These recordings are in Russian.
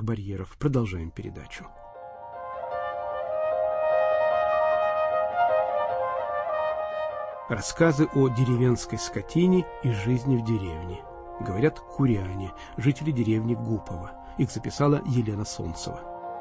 барьеров. Продолжаем передачу. Рассказы о деревенской скотине и жизни в деревне. Говорят куряне, жители деревни Гупово. Их записала Елена Солнцева.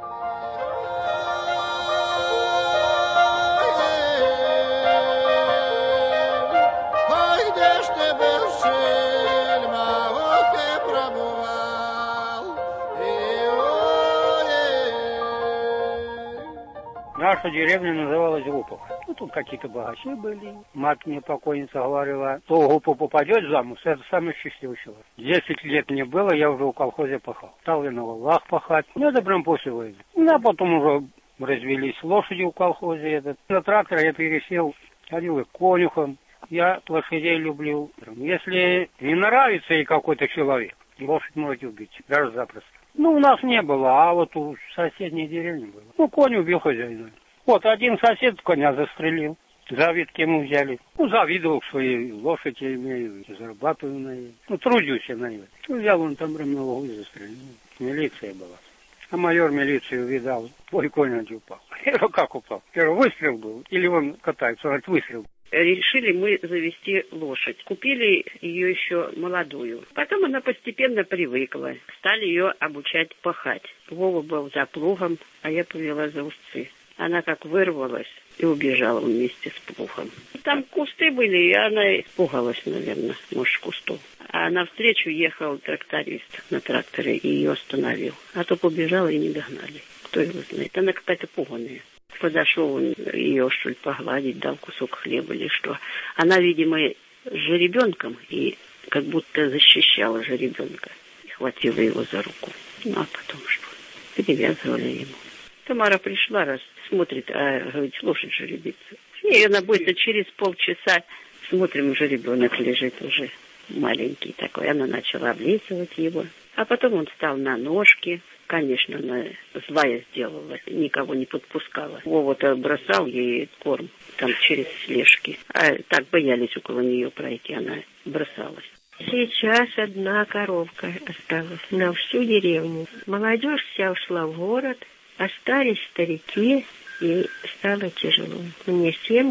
Наша деревня называлась Гупово. Ну, тут какие-то богачи были. Мать мне покойница говорила, кто в Гупово попадет замуж, это самый счастливый человек. 10 лет мне было, я уже в колхозе пахал. Стал я на валах пахать. Ну, это прям после войны. Ну, а потом уже развелись лошади в колхозе. На трактор я пересел, ходил и конюхом. Я лошадей люблю. Если не нравится ей какой-то человек, лошадь можете убить, даже запросто. Ну, у нас не было, а вот у соседней деревни было. Ну, конь убил хозяина. Вот один сосед коня застрелил. Завидки ему взяли. Ну, завидовал, что и лошадь я имею, и зарабатываю на ней. Ну, трудюсь я на ней. Ну, взял он там прям на лугу и застрелил. Милиция была. А майор милицию видал. Ой, конь упал. Я говорю, как упал? Я говорю, выстрел был. Или он катается? Он говорит, выстрел. Решили мы завести лошадь. Купили ее еще молодую. Потом она постепенно привыкла. Стали ее обучать пахать. Вова был за плугом, а я повела за узцы. Она как вырвалась и убежала вместе с плугом. Там кусты были, и она испугалась, наверное, может, кустов. А навстречу ехал тракторист на тракторе и ее остановил. А то побежала и не догнали. Кто его знает. Она какая-то пуганая. Подошел он ее, что ли, погладить, дал кусок хлеба или что. Она, видимо, с жеребенком и как будто защищала жеребенка. И хватила его за руку. Ну, а потом что? Перевязывали ему. Тамара пришла, раз смотрит, а, говорит, лошадь жеребится. И она быстро, через полчаса, смотрим, жеребенок лежит уже маленький такой. Она начала облизывать его. А потом он встал на ножки. Конечно, она злая сделала, никого не подпускала. Вова-то бросал ей корм там через слежки. А так боялись около нее пройти, она бросалась. Сейчас одна коровка осталась на всю деревню. Молодежь вся ушла в город, остались старики, и стало тяжело. Мне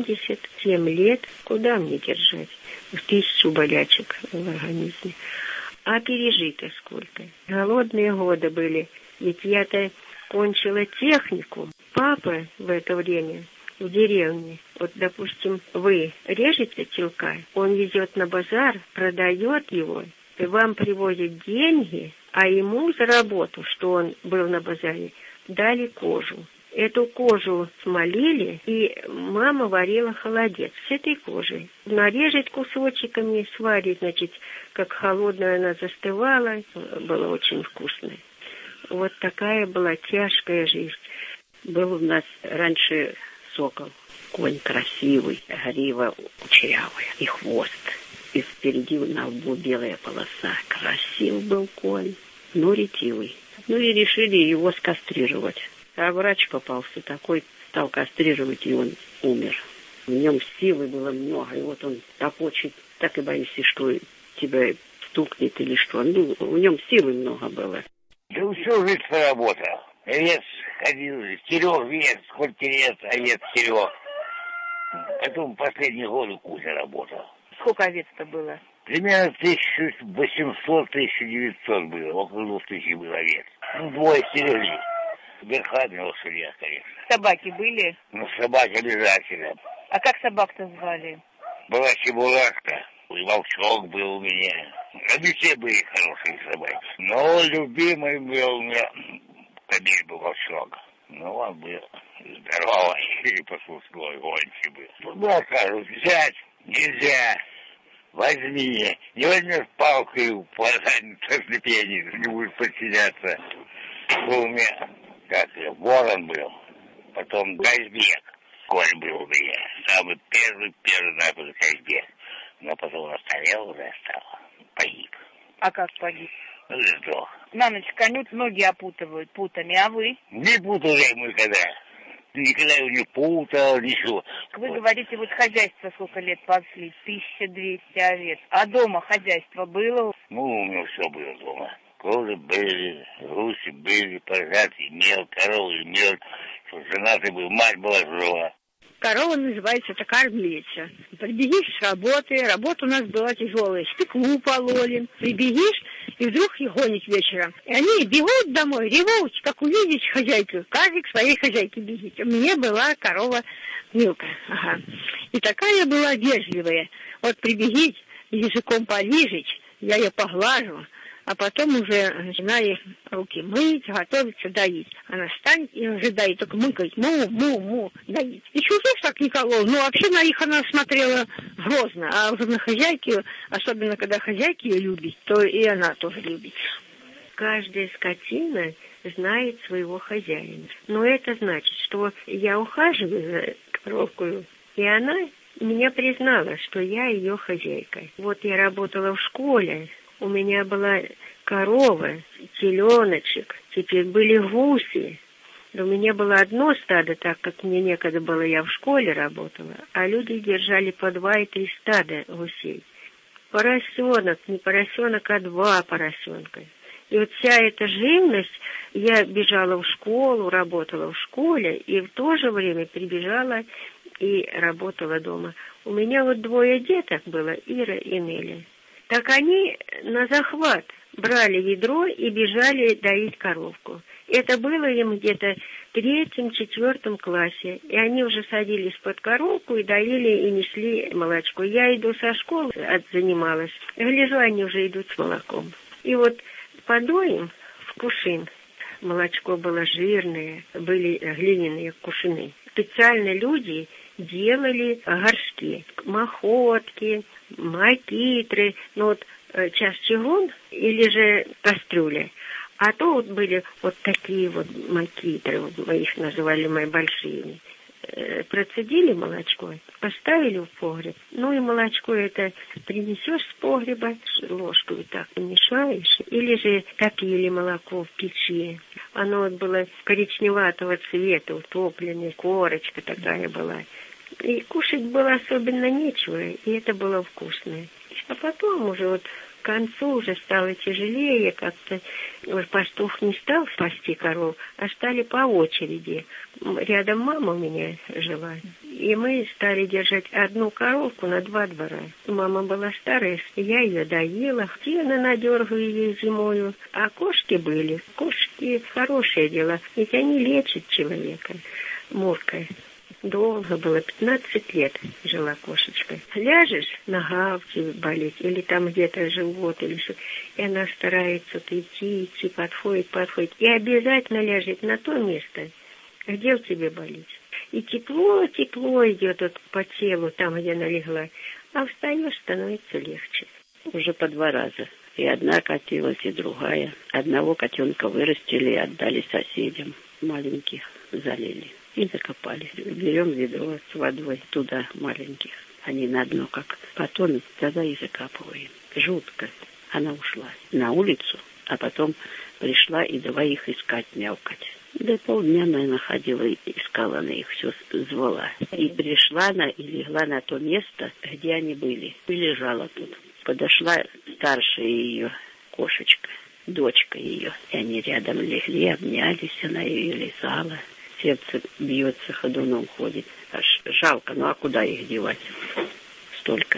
77 лет, куда мне держать? 1000 болячек в организме. А пережито сколько? Голодные годы были. Ведь я-то кончила техникум. Папа в это время в деревне, вот, допустим, вы режете телка, он везет на базар, продает его, и вам привозят деньги, а ему за работу, что он был на базаре, дали кожу. Эту кожу смолили, и мама варила холодец с этой кожей. Нарежет кусочками, сварит, значит, как холодная она застывала, было очень вкусно. Вот такая была тяжкая жизнь. Был у нас раньше сокол, конь красивый, грива кучерявая, и хвост. И впереди на лбу белая полоса. Красив был конь, но ретивый. Ну и решили его скастрировать. А врач попался такой, стал кастрировать, и он умер. В нем силы было много, и вот он топочет, так и боишься, что тебя стукнет или что. Ну, в нем силы много было. Да всю жизнь работал. Овец ходил, стерег вес, сколько лет овец стерег. Потом последние годы кузя работал. Сколько овец-то было? Примерно 1800-1900 было, около 2000 было овец. Ну, двое стерегли. Верхами лошадях, конечно. Собаки были? Ну, собаки обязательно. А как собак-то звали? Была Чебурашка, и Волчок был у меня. Они все были хорошие собаки. Но любимый был у меня кобель был Волчок. Ну, он был здоровый и послушной, гончий был. Ну, скажут, взять нельзя. Возьми. Не возьмешь палкой по ступени, не будешь подчиняться. Был у меня, как ворон был, потом Газбек. Конь был у меня. Самый первый нахуй Газбек. Но потом он остарел, уже стал. Погиб. А как погиб? Ну, сдох. На ночь коню ноги опутывают путами, а вы? Не путал я ему никогда. Никогда его не путал, ничего. Вы говорите, вот хозяйство сколько лет пасли? 1200 овец. А дома хозяйство было? Ну, у него все было дома. Козы были, гуси были, поросят имел, корову имел, что женатый был, мать была жива. Корова называется, это кормилица. Прибегишь с работы, работа у нас была тяжелая, спеклу пололи. Прибегишь, и вдруг их гонят вечером. И они бегут домой, ревут, как увидеть хозяйку. Каждый к своей хозяйке бегит. У меня была корова Милка. Ага. И такая была вежливая. Вот прибегить, языком полижить, я ее поглажу, а потом уже начинаю руки мыть, готовиться, доить. Она станет и уже доит, только мыкает, му, доит. И чужих так не колол, но вообще на них она смотрела грозно, а уже на хозяйки, особенно когда хозяйки ее любит, то и она тоже любит. Каждая скотина знает своего хозяина. Но это значит, что я ухаживаю за коровкой, и она меня признала, что я ее хозяйка. Вот я работала в школе, у меня была корова, теленочек, теперь были гуси. У меня было одно стадо, так как мне некогда было, я в школе работала, а люди держали по 2 и 3 стада гусей. Поросенок, не поросенок, а 2 поросенка. И вот вся эта живность, я бежала в школу, работала в школе, и в то же время прибежала и работала дома. У меня вот 2 деток было, Ира и Неля. Так они на захват брали ведро и бежали доить коровку. Это было им где-то в 3-4 классе. И они уже садились под коровку и доили и несли молочко. Я иду со школы, занималась. Гляжу, они уже идут с молоком. И вот подоим в кувшин. Молочко было жирное, были глиняные кувшины. Специально люди делали горшки, махотки, макитры, ну вот час-чугун или же кастрюля. А то вот были вот такие вот макитры, вот мы их называли мои большие. Процедили молочко, поставили в погреб. Ну и молочко это принесешь с погреба, ложкой так мешаешь, или же топили молоко в печи. Оно вот было коричневатого цвета, утопленное, корочка такая была. И кушать было особенно нечего, и это было вкусно. А потом уже вот к концу уже стало тяжелее, как-то пастух не стал пасти коров, а стали по очереди. Рядом мама у меня жила, и мы стали держать одну коровку на 2 двора. Мама была старая, я ее доила, сено надергаю ей зимою, а кошки были. Кошки хорошее дело, ведь они лечат человека. Мурка. Долго было, 15 лет жила кошечка. Ляжешь, нога у тебя болит, или там где-то живот, или что. И она старается идти, подходит. И обязательно ляжет на то место, где у тебя болит. И тепло идет вот по телу, там, где она легла. А встаешь, становится легче. Уже по 2 раза. И одна катилась, и другая. Одного котенка вырастили и отдали соседям. Маленьких залили. И закопали. Берем ведро с водой туда маленьких. Они на дно как потонут, тогда и закапываем. Жутко. Она ушла на улицу, а потом пришла и 2 их искать, мяукать. До полдня, наверное, ходила и искала, она их все звала. И пришла она и легла на то место, где они были. И лежала тут. Подошла старшая ее кошечка, дочка ее. И они рядом легли, обнялись, она ее лизала. Сердце бьется, ходуном ходит. Аж жалко, ну а куда их девать? Столько.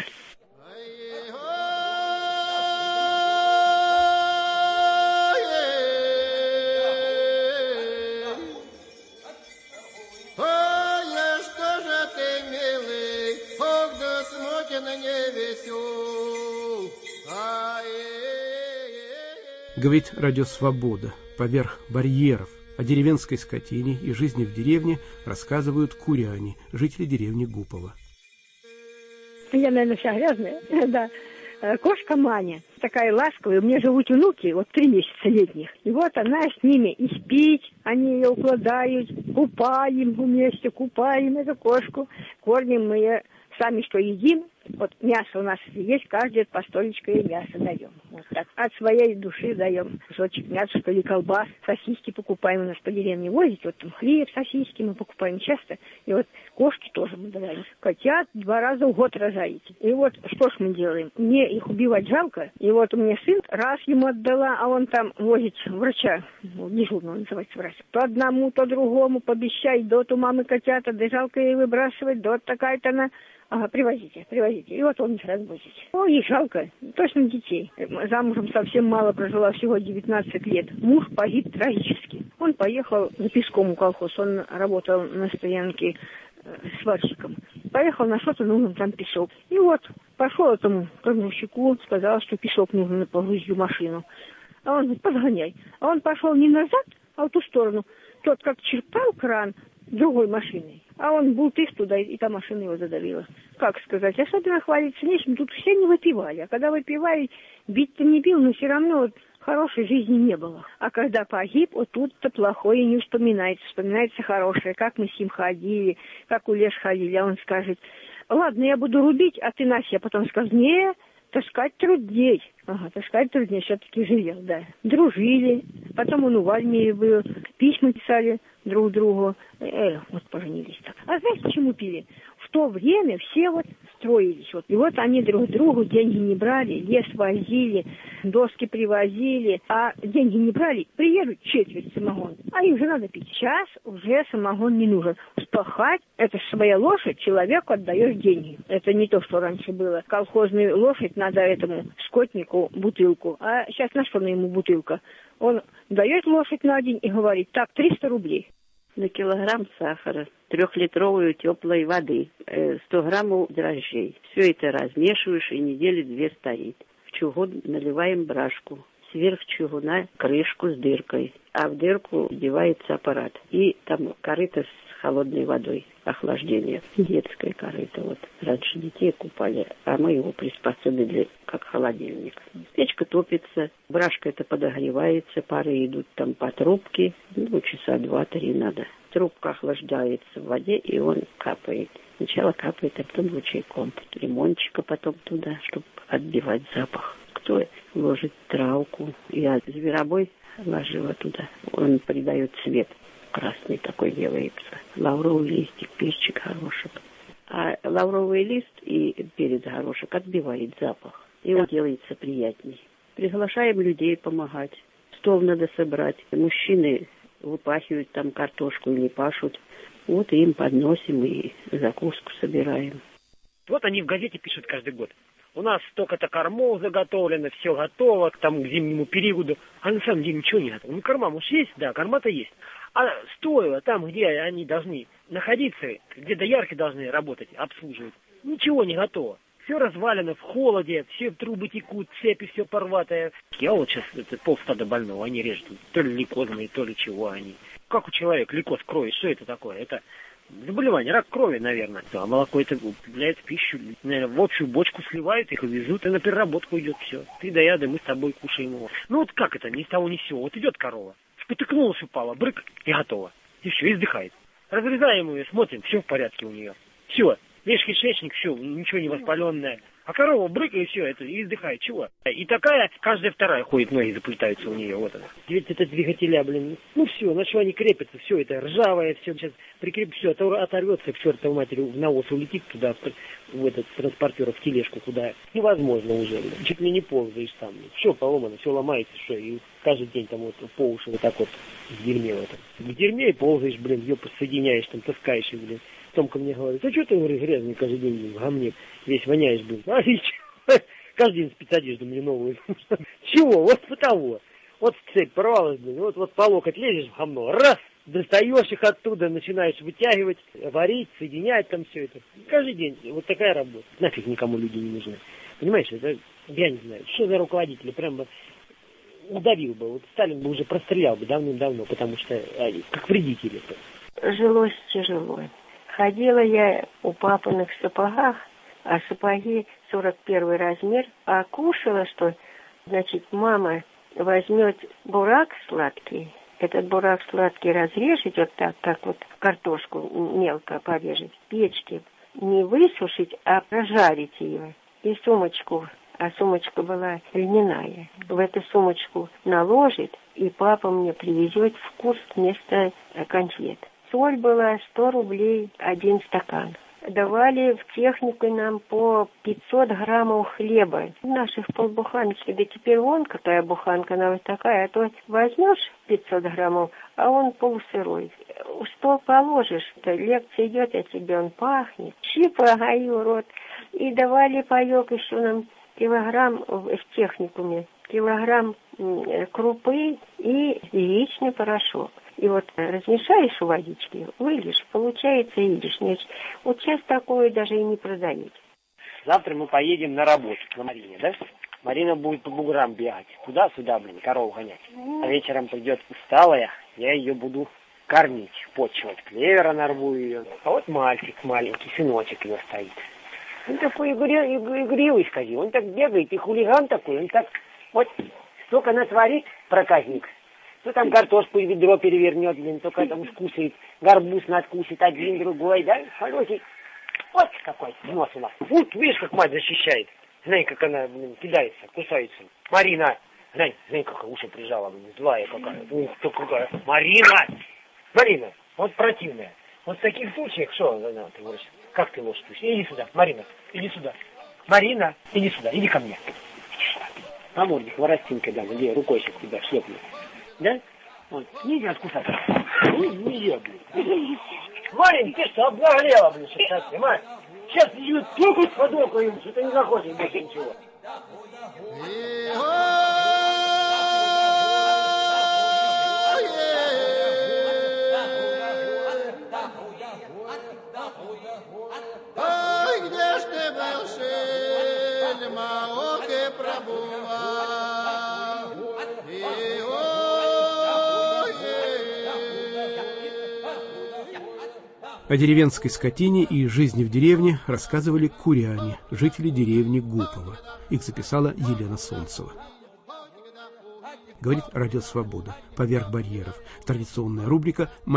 Говорит Радио Свобода. Поверх барьеров о деревенской скотине и жизни в деревне рассказывают куряне, жители деревни Гупово. Я, наверное, вся грязная. Да. Кошка Маня, такая ласковая. У меня живут внуки, вот 3 месяца летних. И вот она с ними и спит, они ее укладают, купаем вместе, купаем эту кошку. Кормим мы ее сами, что едим, Вот мясо у нас есть, каждый по столечку и мясо даем. Вот так. От своей души даем кусочек мяса, что ли, колбас, сосиски покупаем. У нас по деревне возить, вот там хлеб, сосиски мы покупаем часто. И вот кошки тоже мы даем. Котят 2 раза в год рожаете. И вот что ж мы делаем? Мне их убивать жалко. И вот у меня сын, раз ему отдала, а он там возит врача, дежурного называется врач. То одному, то другому, пообещай, дот у мамы котята, да жалко ей выбрасывать, дот такая-то она. Ага, привозите. И вот он их развозит. Ой, их жалко. Точно детей. Замужем совсем мало прожила, всего 19 лет. Муж погиб трагически. Он поехал за песком в колхоз. Он работал на стоянке сварщиком. Поехал на что-то, нужен там песок. И вот пошел этому крановщику, сказал, что песок нужно погрузить в машину. А он говорит, подгоняй. А он пошел не назад, а в ту сторону. Тот как черпал кран другой машиной, а он бултых туда, и та машина его задавила. Как сказать, особенно хвалиться нечем, тут все не выпивали. А когда выпивали, бить-то не бил, но все равно вот хорошей жизни не было. А когда погиб, вот тут-то плохое не вспоминается. Вспоминается хорошее, как мы с ним ходили, как у Леш ходили. А он скажет, ладно, я буду рубить, а ты Настя. А потом скажет, не, таскать трудней. Ага, таскать трудней, все-таки жалел, да. Дружили, потом он в армии был, письма писали друг другу. Вот поженились так. А знаете, почему пили? В то время все вот строились. Вот. И вот они друг другу деньги не брали, лес возили, доски привозили, а деньги не брали, приедут четверть самогон, а им же надо пить. Сейчас уже самогон не нужен. Спахать, это своя лошадь, человеку отдаешь деньги. Это не то, что раньше было. Колхозную лошадь надо этому скотнику бутылку. А сейчас на что на ему бутылка? Он дает лошадь на день и говорит, так, 300 рублей. На килограмм сахара, 3-литровую теплой воды, 100 граммов дрожжей. Все это размешиваешь, и недели 2 стоит. В чугун наливаем брашку. Сверх чугуна крышку с дыркой, а в дырку одевается аппарат. И там корыто с холодной водой, охлаждение. Детское корыто. Вот раньше детей купали, а мы его приспособили как холодильник. Печка топится, брашка это подогревается, пары идут там по трубке, часа 2-3 надо. Трубка охлаждается в воде, и он капает. Сначала капает, а потом ручейком. Лимончика потом туда, чтобы отбивать запах. Кто ложит травку, я зверобой ложила туда. Он придает цвет. Красный такой делается. Лавровый листик, перчик, горошек. А лавровый лист и перец, горошек отбивает запах. И он делается приятней. Приглашаем людей помогать. Стол надо собрать. Мужчины выпахивают там картошку или пашут. Вот и им подносим и закуску собираем. Вот они в газете пишут каждый год. У нас столько-то кормов заготовлено, все готово к тому к зимнему периоду. А на самом деле ничего не готово. Ну, корма, может, есть? Да, корма-то есть. А стоило там, где они должны находиться, где доярки должны работать, обслуживать, ничего не готово. Все развалено в холоде, все трубы текут, цепи все порватое. Я вот сейчас, это полстада больного, они режут, то ли лейкозные, то ли чего они. Как у человека лейкоз крови, что это такое? Это заболевание, рак крови, наверное. А молоко это употребляет в пищу, наверное, в общую бочку сливают, их везут, и на переработку идет все. Ты да я, да мы с тобой кушаем его. Ну вот как это, ни с того ни с сего. Вот идет корова, спотыкнулась, упала, брык, и готово. И все, и вздыхает. Разрезаем ее, смотрим, все в порядке у нее. Все, весь кишечник, все, ничего не воспаленное. А корова брык, и все, это, и вздыхает. Чего? И такая, каждая вторая ходит, ноги заплетаются у нее, вот она. Ведь это двигателя, блин, ну все, на что они крепятся, все это ржавое, все сейчас прикрепит, все, оторвется к чертовой матери, в навоз улетит туда, в этот транспортер, в тележку, куда невозможно уже, блин. Чуть ли не ползаешь там, все поломано, все ломается, что, и каждый день там вот по уши вот так вот в дерьме в этом. В дерьме и ползаешь, блин, ее соединяешь, там таскаешь, и, блин. Томка мне говорит, а что ты, говорит, грязный каждый день в гамне, весь воняешь, блин. А каждый день спецодежду мне новую. Чего? Вот по того. Вот цепь порвалась, блин, вот по локоть лезешь в гамно, раз, достаешь их оттуда, начинаешь вытягивать, варить, соединять там все это. Каждый день вот такая работа. Нафиг никому люди не нужны. Понимаешь, это, я не знаю, что за руководители, прям бы удавил бы. Вот Сталин бы уже прострелял бы давным-давно, потому что как вредители. Жилось тяжело. Ходила я у папиных сапогах, а сапоги 41 размер, а кушала, что, значит, мама возьмет бурак сладкий, этот бурак сладкий разрежет вот так, как вот картошку мелко порежет, в печке не высушить, а прожарить ее. И сумочку, а сумочка была льняная, в эту сумочку наложит, и папа мне привезет вкус вместо конфет. Соль была 100 рублей 1 стакан. Давали в технику нам по 500 граммов хлеба. Наших полбуханочки, да теперь вон какая буханка, она вот такая, а то возьмешь 500 граммов, а он полусырой. В стол положишь, лекция идет, а тебе он пахнет. Щипа, гаю рот. И давали паёк еще нам килограмм в техникуме, килограмм крупы и яичный порошок. И вот размешаешь в водичке, выльешь, получается яичный. Вот сейчас такое даже и не продают. Завтра мы поедем на работу, на Марине, да? Марина будет по буграм бегать. Туда-сюда, корову гонять. А вечером придет усталая, я ее буду кормить, почивать. Клевера нарву ее. А вот мальчик маленький, сыночек ее стоит. Он такой игривый, скажи. Он так бегает, и хулиган такой. Он так вот столько натворит, проказник. Кто там картошку и ведро перевернет, только там скусает. Горбуз надкусит один, другой, да? Холосик. Вот какой нос у нас. Вот, видишь, как мать защищает. Знай, как она, кидается, кусается. Марина, знай, как уши прижала, злая какая. Ух ты, какая. Марина, вот противная. Вот в таких случаях, что, ты говоришь, как ты ложь? Иди сюда, Марина, иди сюда. Марина, иди сюда, иди ко мне. Иди сюда. А морде хворостинкой дам, где рукой сейчас тебя шлепну. Да? Вот, нельзя откусать. Нельзя, блин. Марин, ты что, обнаглела, блин, сейчас, понимаешь? Сейчас ее только с подокой, что ты не заходишь больше ничего. Ой, где ж ты был, Шельма, ох и пробывал. О деревенской скотине и жизни в деревне рассказывали куряне, жители деревни Гупово. Их записала Елена Солнцева. Говорит Радио Свобода. Поверх барьеров. Традиционная рубрика